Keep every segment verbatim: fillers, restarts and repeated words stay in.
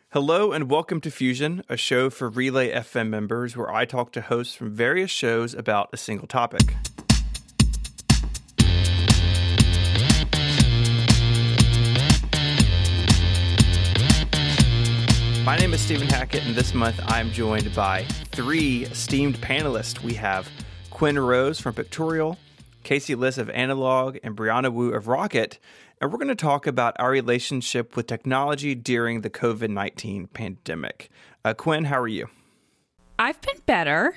Hello and welcome to Fusion, a show for Relay F M members where I talk to hosts from various shows about a single topic. My name is Stephen Hackett, and this month I'm joined by three esteemed panelists. We have Quinn Rose from Pictorial, Casey Liss of Analog, and Brianna Wu of Rocket. And we're going to talk about our relationship with technology during the covid nineteen pandemic. Uh, Quinn, how are you? I've been better.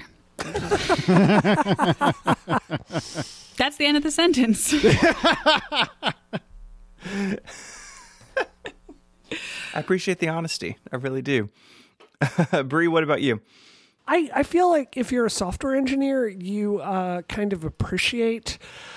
That's the end of the sentence. I appreciate the honesty. I really do. Bri, what about you? I, I feel like if you're a software engineer, you uh, kind of appreciate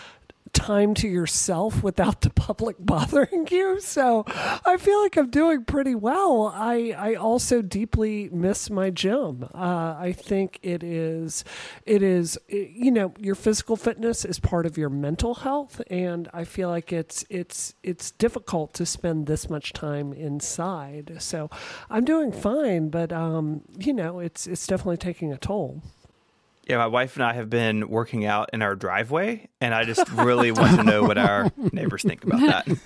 time to yourself without the public bothering you. So I feel like I'm doing pretty well. I, I also deeply miss my gym. Uh, I think it is, it is, you know, your physical fitness is part of your mental health. And I feel like it's, it's, it's difficult to spend this much time inside. So I'm doing fine, but, um, you know, it's, it's definitely taking a toll. Yeah, my wife and I have been working out in our driveway, and I just really want to know what our neighbors think about that.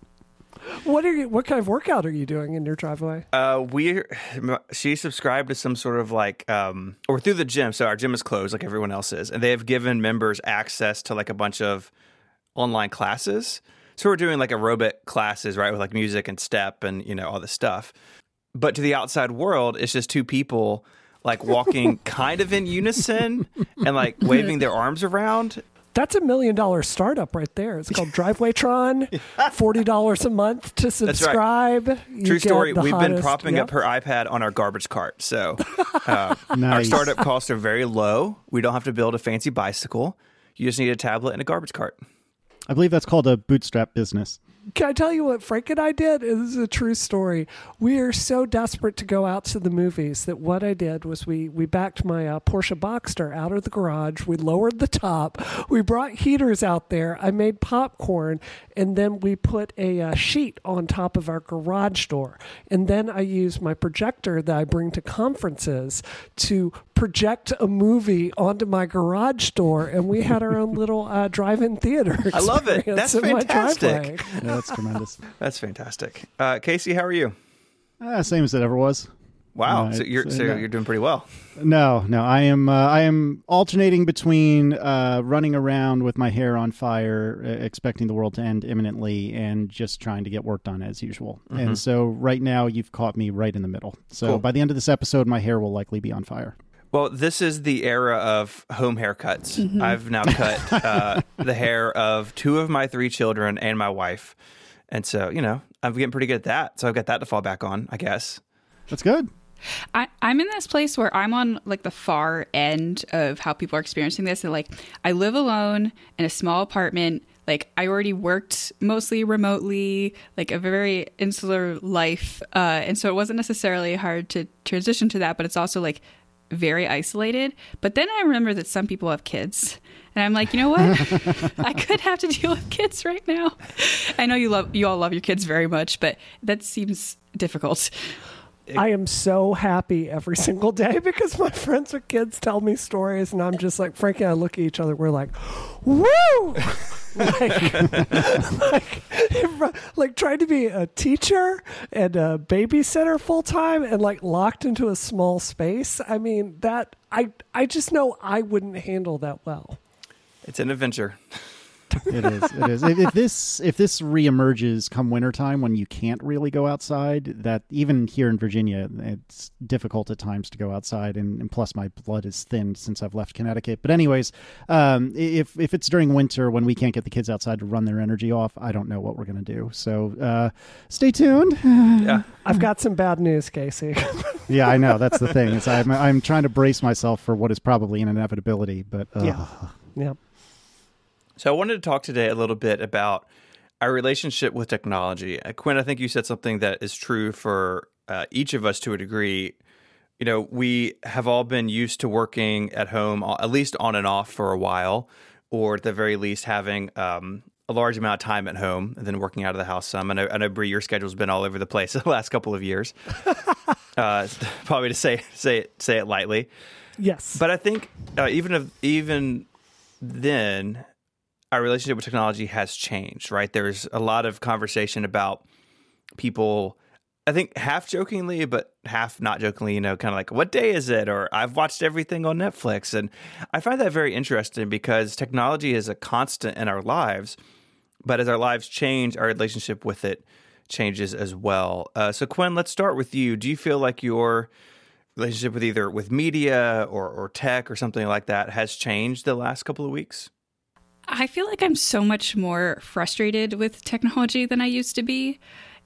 What are you? What kind of workout are you doing in your driveway? Uh, we she subscribed to some sort of like, um, or through the gym. So our gym is closed, like everyone else is, and they have given members access to like a bunch of online classes. So we're doing like aerobic classes, right, with like music and step and you know all this stuff. But to the outside world, it's just two people like walking kind of in unison and like waving their arms around. That's a million dollar startup right there. It's called Drivewaytron. forty dollars a month to subscribe. Right. True story. We've hottest, been propping yep. up her iPad on our garbage cart. So uh, nice. Our startup costs are very low. We don't have to build a fancy bicycle. You just need a tablet and a garbage cart. I believe that's called a bootstrap business. Can I tell you what Frank and I did? This is a true story. We are so desperate to go out to the movies that what I did was we, we backed my uh, Porsche Boxster out of the garage. We lowered the top. We brought heaters out there. I made popcorn, and then we put a uh, sheet on top of our garage door. And then I used my projector that I bring to conferences to project a movie onto my garage door, and we had our own little uh, drive-in theater. I love it. That's fantastic. Yeah, that's tremendous. That's fantastic. Uh, Casey, how are you? Uh, same as it ever was. Wow, Uh, so you're it's, so uh, you're doing pretty well. No, no, I am. Uh, I am alternating between uh, running around with my hair on fire, uh, expecting the world to end imminently, and just trying to get work done as usual. Mm-hmm. And so, right now, you've caught me right in the middle. So, Cool. by the end of this episode, my hair will likely be on fire. Well, this is the era of home haircuts. Mm-hmm. I've now cut uh, the hair of two of my three children and my wife. And so, you know, I'm getting pretty good at that. So I've got that to fall back on, I guess. That's good. I, I'm in this place where I'm on like the far end of how people are experiencing this. And like, I live alone in a small apartment. Like, I already worked mostly remotely, like a very insular life. Uh, and so it wasn't necessarily hard to transition to that, but it's also like very isolated. But then I remember that some people have kids. And I'm like, you know what? I could have to deal with kids right now. I know you love, you all love your kids very much, but that seems difficult. I am so happy every single day because my friends with kids tell me stories, and I'm just like, Frank and I look at each other. We're like, woo! like, like, like trying to be a teacher and a babysitter full time and like locked into a small space. I mean, that I I just know I wouldn't handle that well. It's an adventure. It is. It is. If, if this if this reemerges come wintertime when you can't really go outside, that even here in Virginia, it's difficult at times to go outside, and, and plus my blood is thinned since I've left Connecticut. But anyways, um, if if it's during winter when we can't get the kids outside to run their energy off, I don't know what we're going to do. So uh, stay tuned. Yeah, I've got some bad news, Casey. Yeah, I know. That's the thing. Is I'm I'm trying to brace myself for what is probably an inevitability. But uh, yeah, yeah. So I wanted to talk today a little bit about our relationship with technology. Uh, Quinn, I think you said something that is true for uh, each of us to a degree. You know, we have all been used to working at home, at least on and off for a while, or at the very least having um, a large amount of time at home and then working out of the house some. I know, I know Bree, your schedule's been all over the place the last couple of years. uh, probably to say say it say it lightly. Yes, but I think uh, even if, even then, our relationship with technology has changed. Right, there's a lot of conversation about people, I think half jokingly, but half not jokingly, you know, kind of like, what day is it? Or I've watched everything on Netflix. And I find that very interesting because technology is a constant in our lives. But as our lives change, our relationship with it changes as well. Uh, so, Quinn, let's start with you. Do you feel like your relationship with either with media or, or tech or something like that has changed the last couple of weeks? I feel like I'm so much more frustrated with technology than I used to be.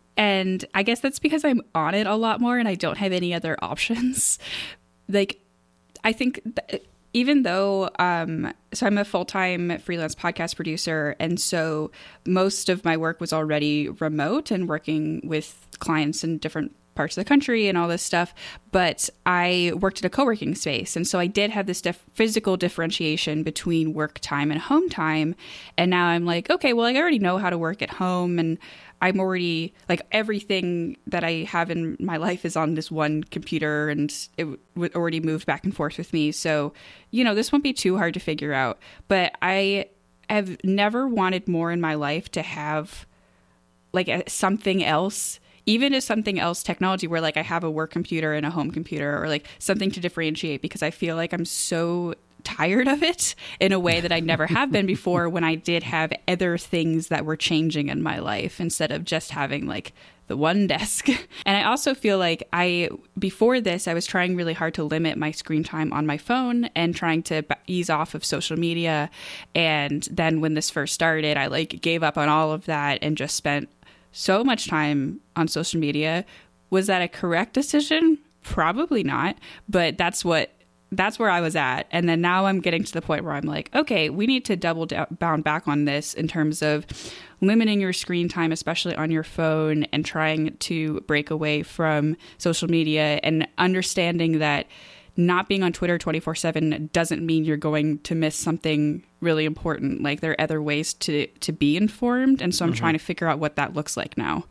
And I guess that's because I'm on it a lot more and I don't have any other options. Like, I think th- even though, um, so I'm a full-time freelance podcast producer. And so most of my work was already remote and working with clients in different parts of the country and all this stuff. But I worked at a co-working space. And so I did have this dif- physical differentiation between work time and home time. And now I'm like, okay, well, I already know how to work at home. And I'm already, like, everything that I have in my life is on this one computer, and it w- already moved back and forth with me. So, you know, this won't be too hard to figure out. But I have never wanted more in my life to have, like, a, something else, even if something else technology where, like, I have a work computer and a home computer, or, like, something to differentiate, because I feel like I'm so tired of it in a way that I never have been before when I did have other things that were changing in my life instead of just having like the one desk. And I also feel like I, before this, I was trying really hard to limit my screen time on my phone and trying to ease off of social media. And then when this first started, I like gave up on all of that and just spent so much time on social media. Was that a correct decision? Probably not, but that's what That's where I was at. And then now I'm getting to the point where I'm like, okay, we need to double down back on this in terms of limiting your screen time, especially on your phone, and trying to break away from social media and understanding that not being on Twitter twenty-four seven doesn't mean you're going to miss something really important. Like, there are other ways to, to be informed. And so I'm mm-hmm. trying to figure out what that looks like now.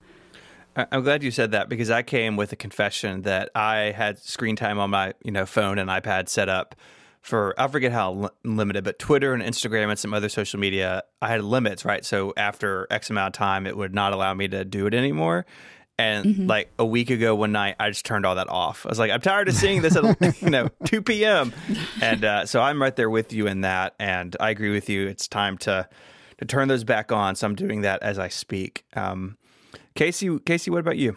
I'm glad you said that, because I came with a confession that I had screen time on my, you know, phone and iPad set up for, I forget how li- limited, but Twitter and Instagram and some other social media, I had limits, right? So after X amount of time, it would not allow me to do it anymore. And mm-hmm. like a week ago, one night, I just turned all that off. I was like, I'm tired of seeing this at, you know, two p.m. And uh, so I'm right there with you in that. And I agree with you. It's time to, to turn those back on. So I'm doing that as I speak. Um, Casey, Casey, what about you?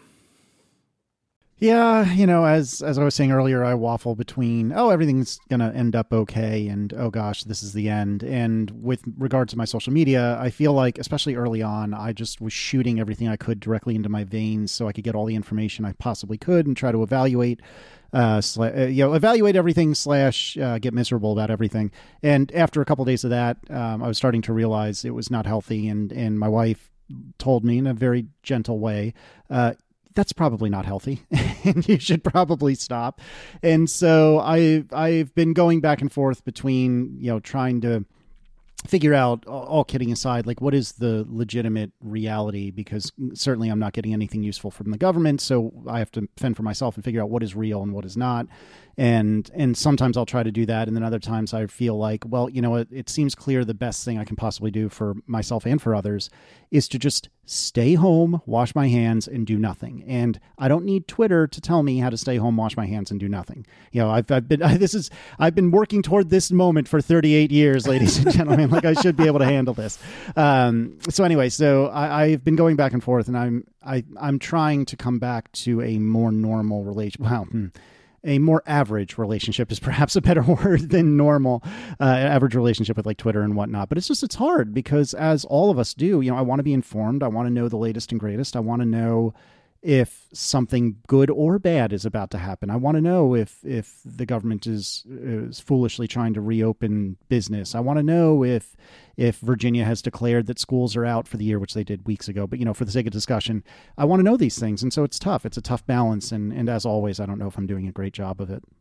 Yeah, you know, as as I was saying earlier, I waffle between, oh, everything's going to end up okay, and, oh, gosh, this is the end. And with regard to my social media, I feel like, especially early on, I just was shooting everything I could directly into my veins so I could get all the information I possibly could and try to evaluate Uh, sla- uh, you know, evaluate everything slash uh, get miserable about everything. And after a couple of days of that, um, I was starting to realize it was not healthy. And, and my wife told me in a very gentle way, uh, that's probably not healthy and you should probably stop. And so I, I've been going back and forth between, you know, trying to figure out, all kidding aside, like, what is the legitimate reality? Because certainly I'm not getting anything useful from the government. So I have to fend for myself and figure out what is real and what is not. And, and sometimes I'll try to do that. And then other times I feel like, well, you know what, it, it seems clear the best thing I can possibly do for myself and for others is to just stay home, wash my hands, and do nothing. And I don't need Twitter to tell me how to stay home, wash my hands, and do nothing. You know, I've, I've been, I, this is, I've been working toward this moment for thirty-eight years, ladies and gentlemen. Like, I should be able to handle this. Um, so anyway, so I, I've been going back and forth, and I'm, I, I'm trying to come back to a more normal relation. Well, hmm. A more average relationship is perhaps a better word than normal, uh, average relationship with like Twitter and whatnot. But it's just, it's hard because, as all of us do, you know, I want to be informed. I want to know the latest and greatest. I want to know if something good or bad is about to happen. I want to know if, if the government is, is foolishly trying to reopen business. I want to know if, if Virginia has declared that schools are out for the year, which they did weeks ago. But, you know, for the sake of discussion, I want to know these things. And so it's tough. It's a tough balance. And, and as always, I don't know if I'm doing a great job of it.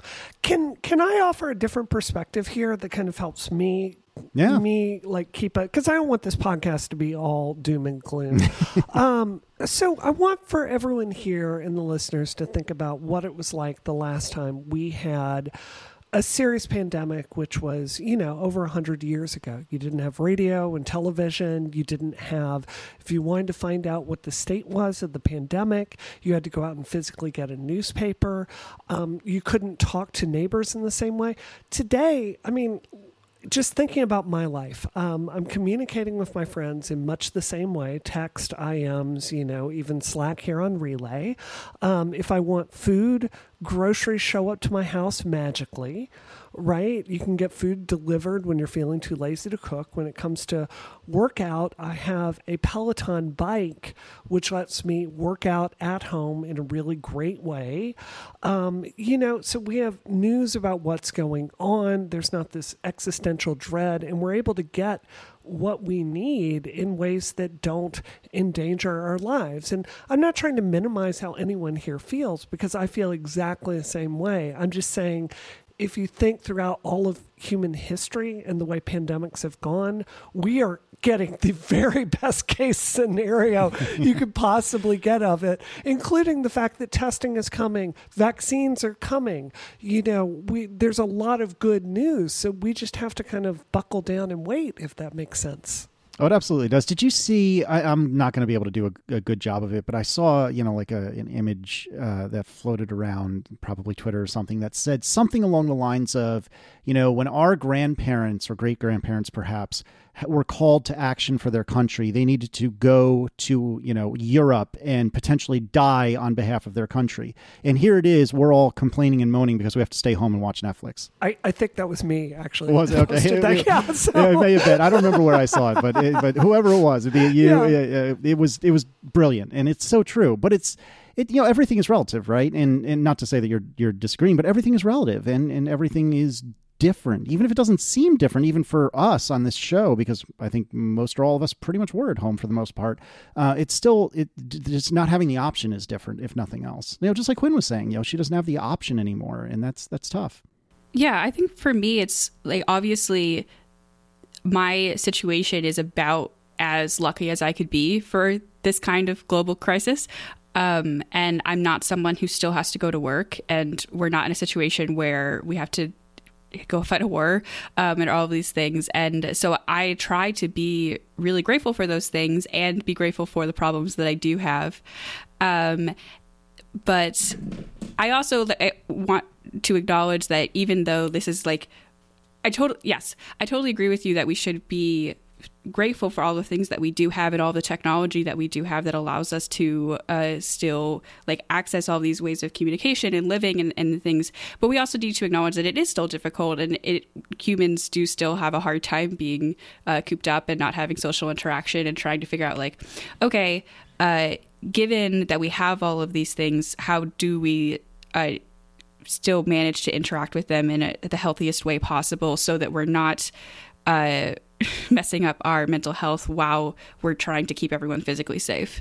Can can I offer a different perspective here that kind of helps me? Yeah. Me like keep it, because I don't want this podcast to be all doom and gloom. um, so I want for everyone here and the listeners to think about what it was like the last time we had a serious pandemic, which was, you know, over a hundred years ago. You didn't have radio and television. You didn't have, if you wanted to find out what the state was of the pandemic, you had to go out and physically get a newspaper. Um, you couldn't talk to neighbors in the same way. Today, I mean, just thinking about my life, um, I'm communicating with my friends in much the same way, text, I Ms, you know, even Slack here on Relay. Um, if I want food, groceries show up to my house magically, right? You can get food delivered when you're feeling too lazy to cook. When it comes to workout, I have a Peloton bike, which lets me work out at home in a really great way. Um, you know, so we have news about what's going on. There's not this existential dread, and we're able to get what we need in ways that don't endanger our lives. And I'm not trying to minimize how anyone here feels, because I feel exactly the same way. I'm just saying, if you think throughout all of human history and the way pandemics have gone, we are getting the very best case scenario you could possibly get of it, including the fact that testing is coming, vaccines are coming. You know, we there's a lot of good news, so we just have to kind of buckle down and wait, if that makes sense. Oh, it absolutely does. Did you see, I, I'm not going to be able to do a, a good job of it, but I saw, you know, like a, an image uh, that floated around, probably Twitter or something, that said something along the lines of, you know, when our grandparents or great-grandparents perhaps were called to action for their country, they needed to go to, you know, Europe and potentially die on behalf of their country. And here it is, we're all complaining and moaning because we have to stay home and watch Netflix. I, I think that was me, actually. Was it? Okay. That, yeah, so. Yeah, it may have been. I don't remember where I saw it, but it, but whoever it was, it, you, yeah. it, it was it was brilliant, and it's so true. But it's it you know everything is relative, right? And and not to say that you're you're disagreeing, but everything is relative, and and everything is different, even if it doesn't seem different, even for us on this show, because I think most or all of us pretty much were at home for the most part. Uh, it's still, it, just not having the option is different, if nothing else. You know, just like Quinn was saying, you know, she doesn't have the option anymore, and that's that's tough. Yeah, I think for me, it's like, obviously my situation is about as lucky as I could be for this kind of global crisis. Um, and I'm not someone who still has to go to work, and we're not in a situation where we have to go fight a war um, and all of these things. And so I try to be really grateful for those things and be grateful for the problems that I do have. Um, but I also I want to acknowledge that even though this is like, I totally, yes, I totally agree with you that we should be grateful for all the things that we do have and all the technology that we do have that allows us to uh, still like access all these ways of communication and living and, and things. But we also need to acknowledge that it is still difficult, and it, humans do still have a hard time being uh, cooped up and not having social interaction and trying to figure out like, okay, uh, given that we have all of these things, how do we uh, still manage to interact with them in a, the healthiest way possible so that we're not uh, messing up our mental health while we're trying to keep everyone physically safe.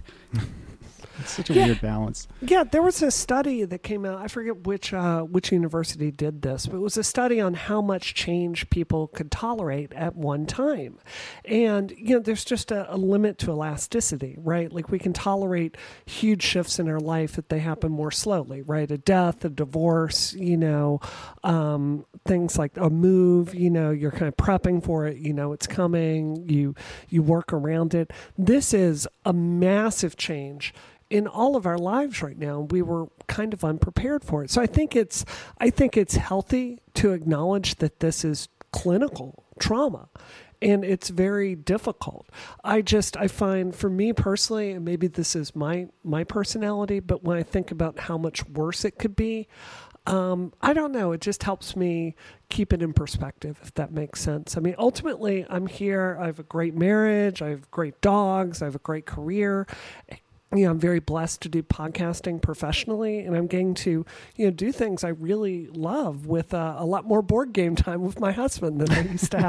It's such a yeah. weird balance. Yeah, there was a study that came out. I forget which uh, which university did this, but it was a study on how much change people could tolerate at one time. And, you know, there's just a, a limit to elasticity, right? Like, we can tolerate huge shifts in our life if they happen more slowly, right? A death, a divorce, you know, um, things like a move, you know, you're kind of prepping for it, you know, it's coming, you you work around it. This is a massive change in all of our lives right now. We were kind of unprepared for it. So I think it's I think it's healthy to acknowledge that this is clinical trauma, and it's very difficult. I just I find, for me personally, and maybe this is my my personality, but when I think about how much worse it could be, um, I don't know. It just helps me keep it in perspective, if that makes sense. I mean, ultimately, I'm here. I have a great marriage. I have great dogs. I have a great career. You know, I'm very blessed to do podcasting professionally, and I'm getting to, you know, do things I really love with uh, a lot more board game time with my husband than I used to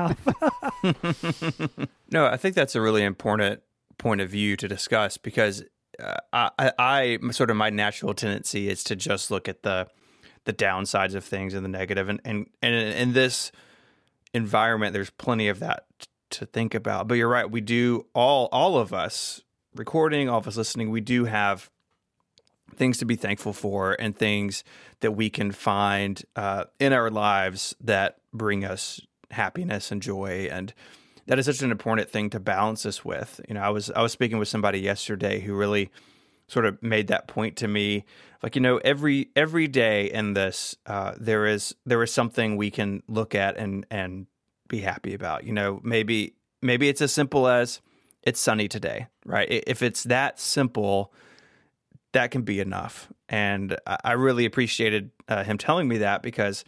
have. No, I think that's a really important point of view to discuss, because uh, I, I, I sort of my natural tendency is to just look at the the downsides of things and the negative. And, and, and in this environment, there's plenty of that t- to think about. But you're right. We do all, all of us recording, all of us listening, we do have things to be thankful for and things that we can find uh, in our lives that bring us happiness and joy. And that is such an important thing to balance this with. You know, I was I was speaking with somebody yesterday who really sort of made that point to me. Like, you know, every every day in this, uh, there is there is something we can look at and and be happy about. You know, maybe maybe it's as simple as it's sunny today, right? If it's that simple, that can be enough. And I really appreciated uh, him telling me that, because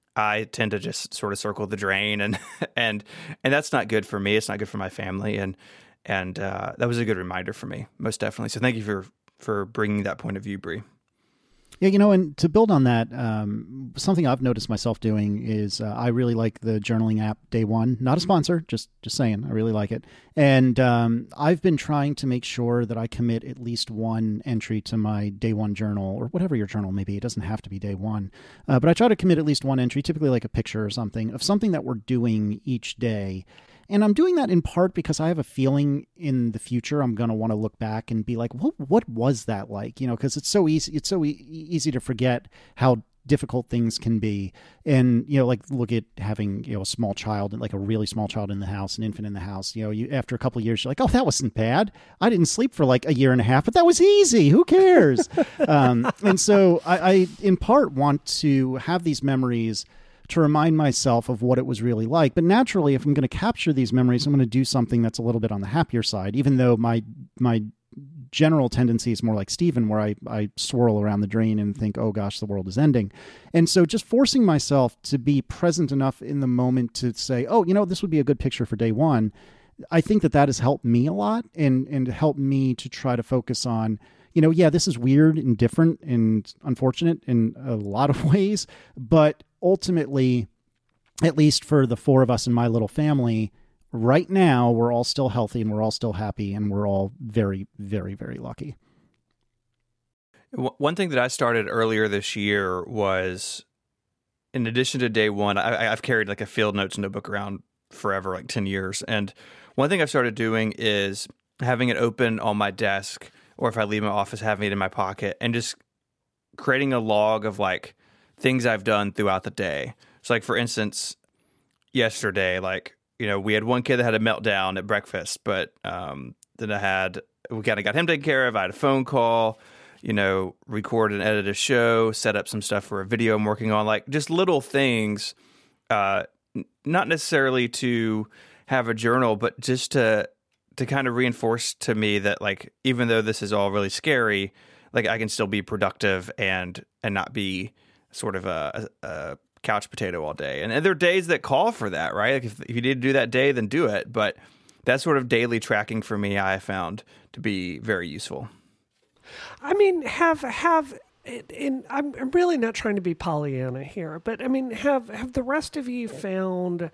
I tend to just sort of circle the drain, and and and that's not good for me. It's not good for my family, and and uh, that was a good reminder for me, most definitely. So thank you for for bringing that point of view, Bree. Yeah, you know, and to build on that, um, something I've noticed myself doing is uh, I really like the journaling app Day One. Not a sponsor, just just saying, I really like it. And um, I've been trying to make sure that I commit at least one entry to my Day One journal, or whatever your journal may be. It doesn't have to be Day One. Uh, but I try to commit at least one entry, typically like a picture or something, of something that we're doing each day. And I'm doing that in part because I have a feeling in the future I'm going to want to look back and be like, what what was that like? You know, because it's so easy. It's so e- easy to forget how difficult things can be. And, you know, like look at having, you know, a small child, like a really small child in the house, an infant in the house. You know, you after a couple of years, you're like, oh, that wasn't bad. I didn't sleep for like a year and a half, but that was easy. Who cares? um, and so I, I, in part, want to have these memories to remind myself of what it was really like. But naturally, if I'm going to capture these memories, I'm going to do something that's a little bit on the happier side, even though my my general tendency is more like Stephen, where I, I swirl around the drain and think, oh gosh, the world is ending. And so just forcing myself to be present enough in the moment to say, oh, you know, this would be a good picture for Day One. I think that that has helped me a lot, and, and helped me to try to focus on, you know, yeah, this is weird and different and unfortunate in a lot of ways, but ultimately, at least for the four of us in my little family, right now, we're all still healthy and we're all still happy, and we're all very, very, very lucky. One thing that I started earlier this year was, in addition to Day One, I, I've carried like a field notes notebook around forever, like ten years. And one thing I've started doing is having it open on my desk, or if I leave my office, having it in my pocket, and just creating a log of like things I've done throughout the day. So like, for instance, yesterday, like, you know, we had one kid that had a meltdown at breakfast, but um, then I had, we kind of got him taken care of. I had a phone call, you know, record and edit a show, set up some stuff for a video I'm working on, like just little things, uh, not necessarily to have a journal, but just to, to kind of reinforce to me that, like, even though this is all really scary, like I can still be productive and, and not be sort of a, a couch potato all day. And, and there are days that call for that, right? Like if, if you need to do that day, then do it. But that sort of daily tracking for me, I found to be very useful. I mean, have, have, and I'm, I'm really not trying to be Pollyanna here, but I mean, have, have the rest of you found,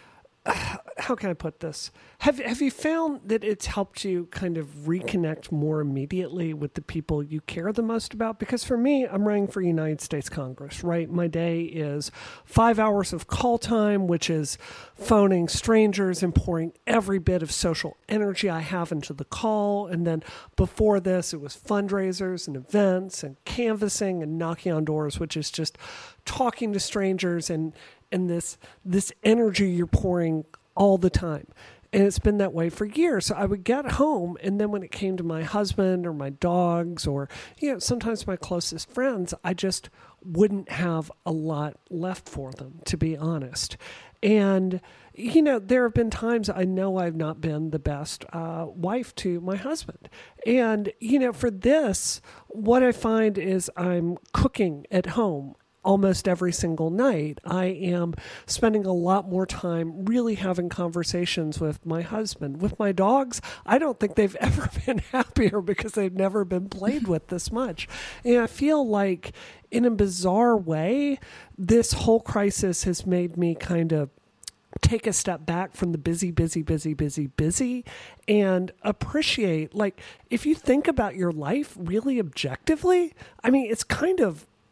uh, how can I put this? Have have you found that it's helped you kind of reconnect more immediately with the people you care the most about? Because for me, I'm running for United States Congress, right? My day is five hours of call time, which is phoning strangers and pouring every bit of social energy I have into the call. And then before this, it was fundraisers and events and canvassing and knocking on doors, which is just talking to strangers and and this this energy you're pouring all the time. And it's been that way for years. So I would get home, and then when it came to my husband or my dogs or, you know, sometimes my closest friends, I just wouldn't have a lot left for them, to be honest. And, you know, there have been times I know I've not been the best uh, wife to my husband. And, you know, for this, what I find is I'm cooking at home almost every single night. I am spending a lot more time really having conversations with my husband. With my dogs, I don't think they've ever been happier because they've never been played with this much. And I feel like, in a bizarre way, this whole crisis has made me kind of take a step back from the busy, busy, busy, busy, busy, and appreciate, like, if you think about your life really objectively, I mean, it's kind of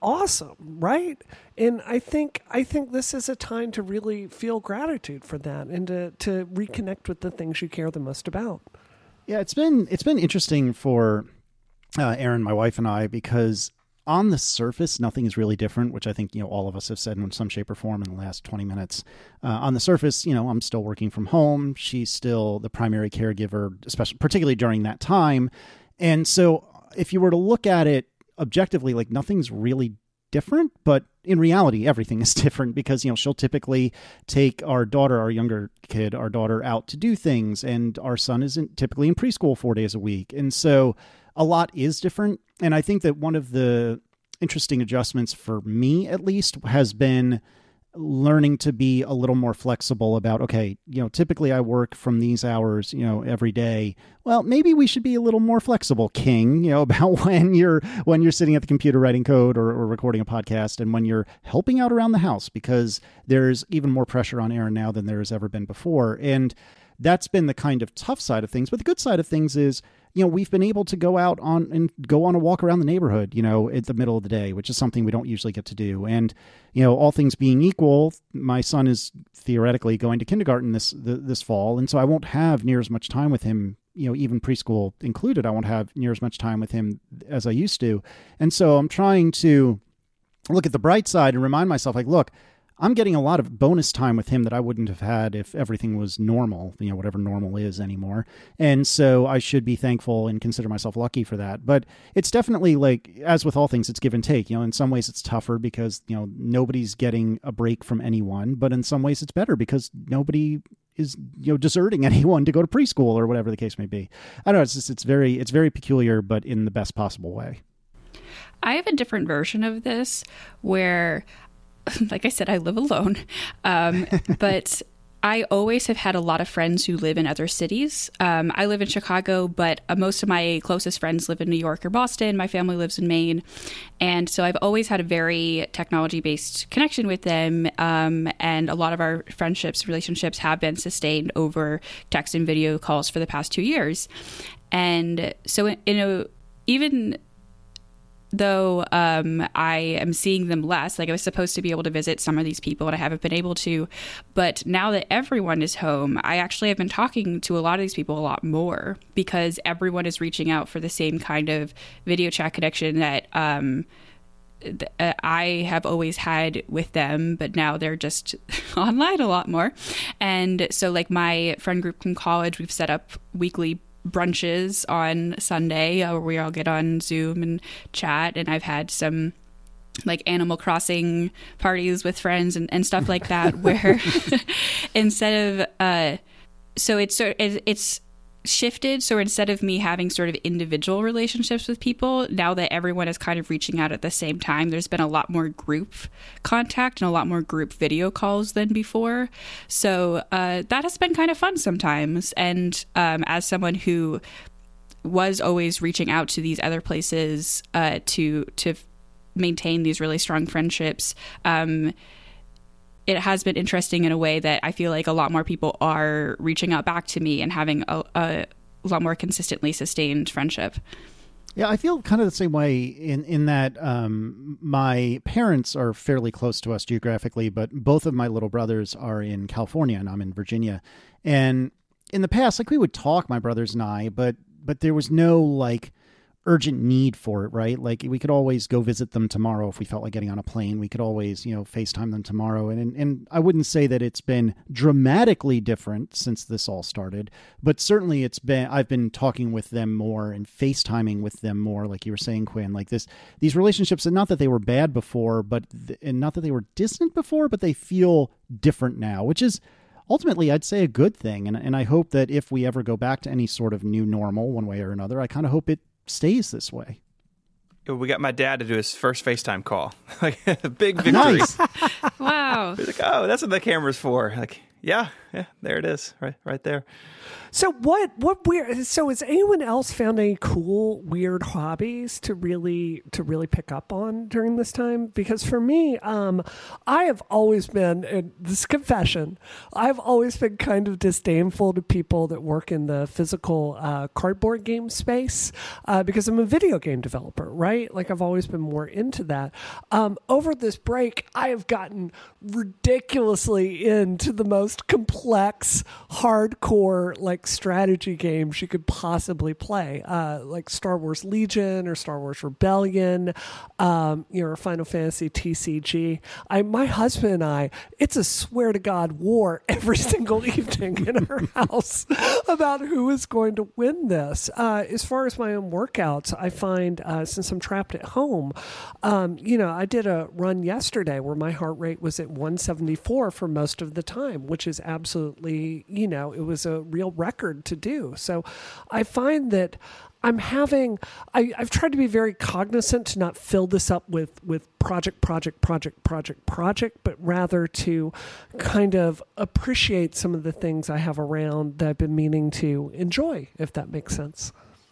awesome, right? And I think I think this is a time to really feel gratitude for that and to, to reconnect with the things you care the most about. Yeah, it's been it's been interesting for uh, Erin, my wife, and I, because on the surface, nothing is really different, which I think, you know, all of us have said in some shape or form in the last twenty minutes. Uh, on the surface, you know, I'm still working from home. She's still the primary caregiver, especially particularly during that time. And so if you were to look at it objectively, like nothing's really different, but in reality, everything is different because, you know, she'll typically take our daughter, our younger kid, our daughter out to do things. And our son isn't typically in preschool four days a week. And so a lot is different. And I think that one of the interesting adjustments for me, at least, has been learning to be a little more flexible about, okay, you know, typically I work from these hours, you know, every day. Well, maybe we should be a little more flexible, King, you know, about when you're, when you're sitting at the computer writing code or, or recording a podcast and when you're helping out around the house, because there's even more pressure on Erin now than there has ever been before. And that's been the kind of tough side of things. But the good side of things is, you know, we've been able to go out on and go on a walk around the neighborhood, you know, at the middle of the day, which is something we don't usually get to do. And, you know, all things being equal, my son is theoretically going to kindergarten this this fall. And so I won't have near as much time with him, you know, even preschool included. I won't have near as much time with him as I used to. And so I'm trying to look at the bright side and remind myself, like, look, I'm getting a lot of bonus time with him that I wouldn't have had if everything was normal, you know, whatever normal is anymore. And so I should be thankful and consider myself lucky for that. But it's definitely, like, as with all things, it's give and take. You know, in some ways it's tougher because, you know, nobody's getting a break from anyone. But in some ways it's better because nobody is, you know, deserting anyone to go to preschool or whatever the case may be. I don't know. It's just, it's very, it's very peculiar, but in the best possible way. I have a different version of this where, like I said, I live alone, um, but I always have had a lot of friends who live in other cities. Um, I live in Chicago, but uh, most of my closest friends live in New York or Boston. My family lives in Maine. And so I've always had a very technology-based connection with them. Um, and a lot of our friendships, relationships have been sustained over text and video calls for the past two years. And so, in, in a, even... though um, I am seeing them less, like I was supposed to be able to visit some of these people and I haven't been able to. But now that everyone is home, I actually have been talking to a lot of these people a lot more because everyone is reaching out for the same kind of video chat connection that um, th- I have always had with them. But now they're just online a lot more. And so like my friend group from college, we've set up weekly brunches on Sunday uh, where we all get on Zoom and chat, and I've had some like Animal Crossing parties with friends and, and stuff like that where instead of uh so it's it's shifted, so instead of me having sort of individual relationships with people, now that everyone is kind of reaching out at the same time, there's been a lot more group contact and a lot more group video calls than before. So uh, that has been kind of fun sometimes. And um, as someone who was always reaching out to these other places uh, to to maintain these really strong friendships, um, it has been interesting in a way that I feel like a lot more people are reaching out back to me and having a, a lot more consistently sustained friendship. Yeah, I feel kind of the same way in, in that um, my parents are fairly close to us geographically, but both of my little brothers are in California and I'm in Virginia. And in the past, like we would talk, my brothers and I, but but there was no like urgent need for it, right? Like we could always go visit them tomorrow if we felt like getting on a plane. We could always, you know, FaceTime them tomorrow. And and I wouldn't say that it's been dramatically different since this all started, but certainly it's been, I've been talking with them more and FaceTiming with them more, like you were saying, Quinn, like this, these relationships, and not that they were bad before, but, and not that they were distant before, but they feel different now, which is ultimately, I'd say a good thing. And, and I hope that if we ever go back to any sort of new normal one way or another, I kind of hope it stays this way. We got my dad to do his first FaceTime call. Like a big victory. Nice. Wow. He's like, oh, that's what the camera's for. Like, Yeah, yeah, there it is, right, right there. So what? What weird? So has anyone else found any cool, weird hobbies to really to really pick up on during this time? Because for me, um, I have always been, and this is confession, I've always been kind of disdainful to people that work in the physical uh, cardboard game space uh, because I'm a video game developer, right? Like I've always been more into that. Um, over this break, I have gotten ridiculously into the most complex, hardcore, like strategy games you could possibly play, uh, like Star Wars Legion or Star Wars Rebellion, um, you know, Final Fantasy T C G. I, my husband and I, it's a swear to God war every single evening in our house about who is going to win this. Uh, as far as my own workouts, I find uh, since I'm trapped at home, um, you know, I did a run yesterday where my heart rate was at one seventy-four for most of the time, which is absolutely, you know, it was a real record to do. So I find that I'm having, I, I've tried to be very cognizant to not fill this up with, with project, project, project, project, project, but rather to kind of appreciate some of the things I have around that I've been meaning to enjoy, if that makes sense.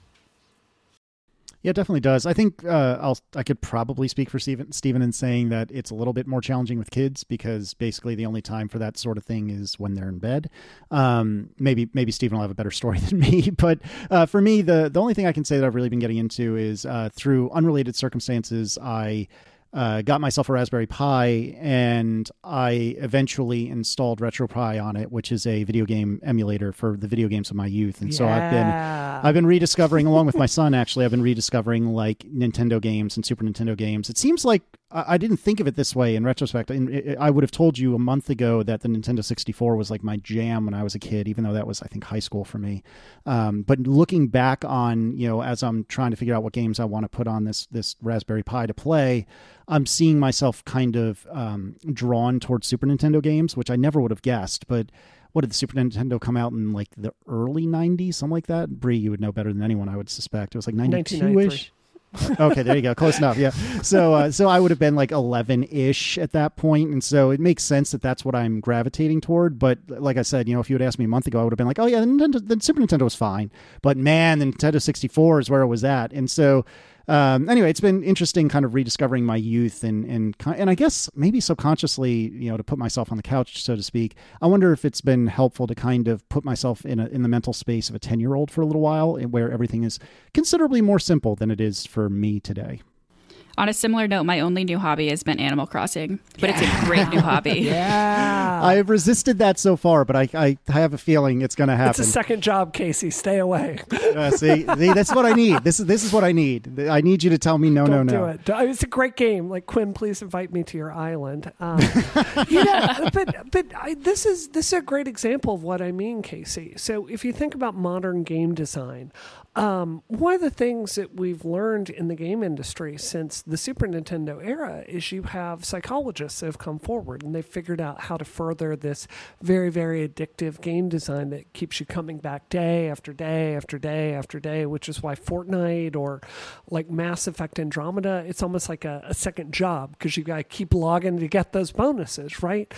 Yeah, it definitely does. I think uh, I'll I could probably speak for Steven, Steven in saying that it's a little bit more challenging with kids because basically the only time for that sort of thing is when they're in bed. Um, maybe maybe Steven will have a better story than me, but uh, for me, the the only thing I can say that I've really been getting into is uh, through unrelated circumstances, I Uh, got myself a Raspberry Pi, and I eventually installed RetroPie on it, which is a video game emulator for the video games of my youth. And yeah. so I've been I've been rediscovering, along with my son, actually, I've been rediscovering like Nintendo games and Super Nintendo games. It seems like I, I didn't think of it this way in retrospect. I, I would have told you a month ago that the Nintendo sixty-four was like my jam when I was a kid, even though that was, I think, high school for me. Um, but looking back on, you know, as I'm trying to figure out what games I want to put on this this Raspberry Pi to play, I'm seeing myself kind of um, drawn towards Super Nintendo games, which I never would have guessed. But what did the Super Nintendo come out in like the early nineties, something like that? Bree, you would know better than anyone, I would suspect. It was like ninety-two-ish. Okay, there you go. Close enough. Yeah. So, uh, so I would have been like eleven-ish at that point, and so it makes sense that that's what I'm gravitating toward. But like I said, you know, if you had asked me a month ago, I would have been like, "Oh yeah, the, Nintendo, the Super Nintendo was fine," but man, the Nintendo sixty-four is where it was at, and so. Um, anyway, it's been interesting kind of rediscovering my youth and, and, and I guess maybe subconsciously, you know, to put myself on the couch, so to speak. I wonder if it's been helpful to kind of put myself in a, in the mental space of a ten year old for a little while, where everything is considerably more simple than it is for me today. On a similar note, my only new hobby has been Animal Crossing, but yeah. It's a great new hobby. Yeah. I have resisted that so far, but I, I, I have a feeling it's going to happen. It's a second job, Casey. Stay away. uh, see, see, that's what I need. This is this is what I need. I need you to tell me no, Don't no, do no. It. It's a great game. Like, Quinn, please invite me to your island. Um, you know, but but I, this is this is a great example of what I mean, Casey. So if you think about modern game design, Um, one of the things that we've learned in the game industry since the Super Nintendo era is you have psychologists that have come forward and they've figured out how to further this very, very addictive game design that keeps you coming back day after day after day after day, which is why Fortnite or like Mass Effect Andromeda, it's almost like a, a second job because you got to keep logging to get those bonuses, right?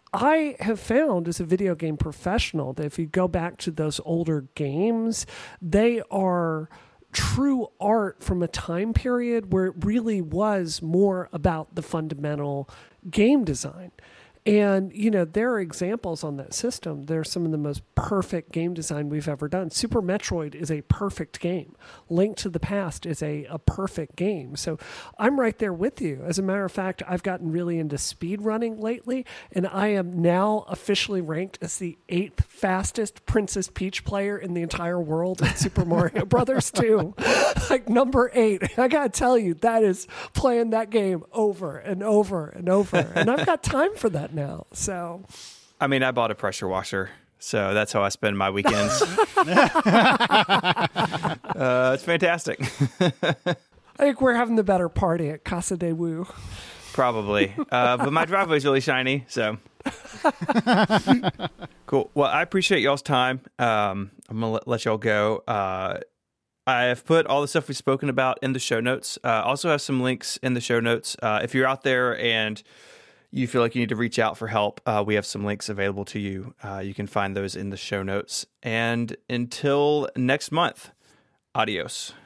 I have found as a video game professional that if you go back to those older games, they are true art from a time period where it really was more about the fundamental game design. And, you know, there are examples on that system. They're some of the most perfect game design we've ever done. Super Metroid is a perfect game. Link to the Past is a, a perfect game. So I'm right there with you. As a matter of fact, I've gotten really into speed running lately, and I am now officially ranked as the eighth fastest Princess Peach player in the entire world in Super Mario Brothers two. Like number eight. I got to tell you, that is playing that game over and over and over. And I've got time for that now. So, I mean, I bought a pressure washer, so that's how I spend my weekends. uh, it's fantastic. I think we're having the better party at Casa de Woo. Probably. Uh, but my driveway is really shiny, so. Cool. Well, I appreciate y'all's time. Um, I'm going to let, let y'all go. Uh, I have put all the stuff we've spoken about in the show notes. Uh, also have some links in the show notes. Uh, if you're out there and you feel like you need to reach out for help, uh, we have some links available to you. Uh, you can find those in the show notes. And until next month, adios.